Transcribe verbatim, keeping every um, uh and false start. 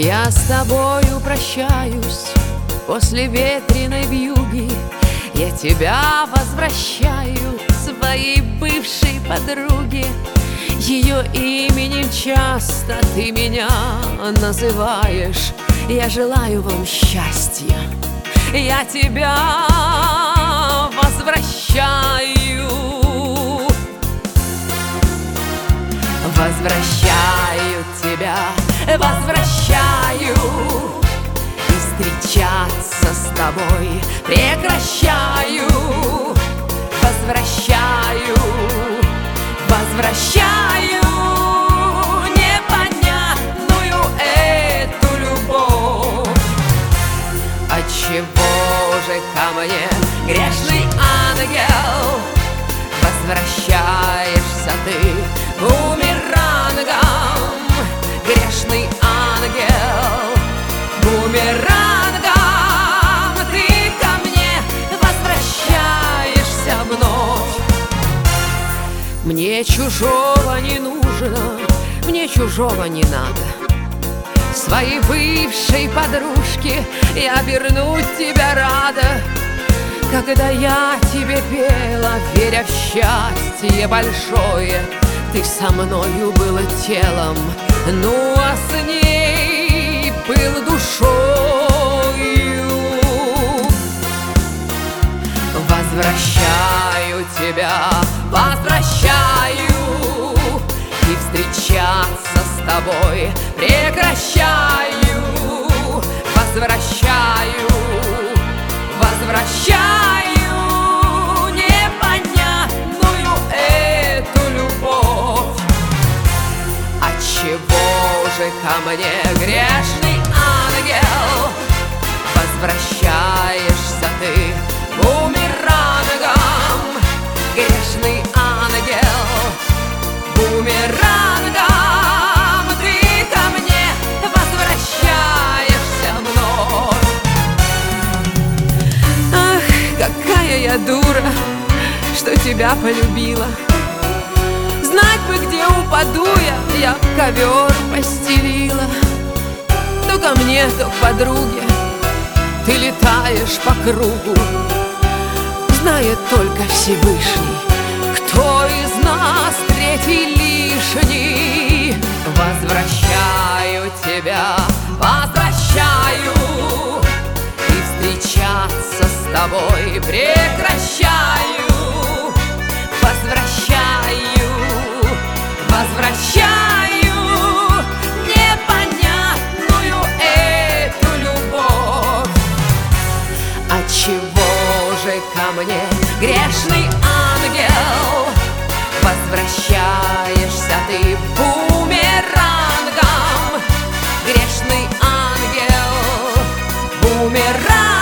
Я с тобою прощаюсь после ветреной вьюги. Я тебя возвращаю своей бывшей подруге. Ее именем часто ты меня называешь. Я желаю вам счастья, я тебя возвращаю. Возвращаю тебя, возвращаю. И встречаться с тобой прекращаю. Возвращаю, возвращаю непонятную эту любовь. Отчего же ко мне, грешный ангел, возвращаешься ты бумерангом? Грешный ангел, бумерангом ты ко мне возвращаешься вновь. Мне чужого не нужно, мне чужого не надо. Своей бывшей подружке я вернуть тебя рада. Когда я тебе пела, веря в счастье большое, ты со мною был телом, ну а с ней был душою. Возвращаю тебя, возвращаю. И встречаться с тобой прекращаю. Возвращаю, возвращаю непонятную эту любовь. Отчего же ко мне, грешный ангел, возвращаешься ты бумерангом? Грешный ангел, бумерангом ты ко мне возвращаешься вновь. Ах, какая я дура, что тебя полюбила. Знать бы, где упаду я, я ковер постелила. То ко мне, то к подруге ты летаешь по кругу. Знает только Всевышний, кто из нас третий лишний. Возвращаю тебя, возвращаю. И встречаться с тобой прекращаю. Возвращаю, возвращаю непонятную эту любовь. Отчего же ко мне, грешный ангел, возвращаешься ты бумерангом? Грешный ангел, бумеранг.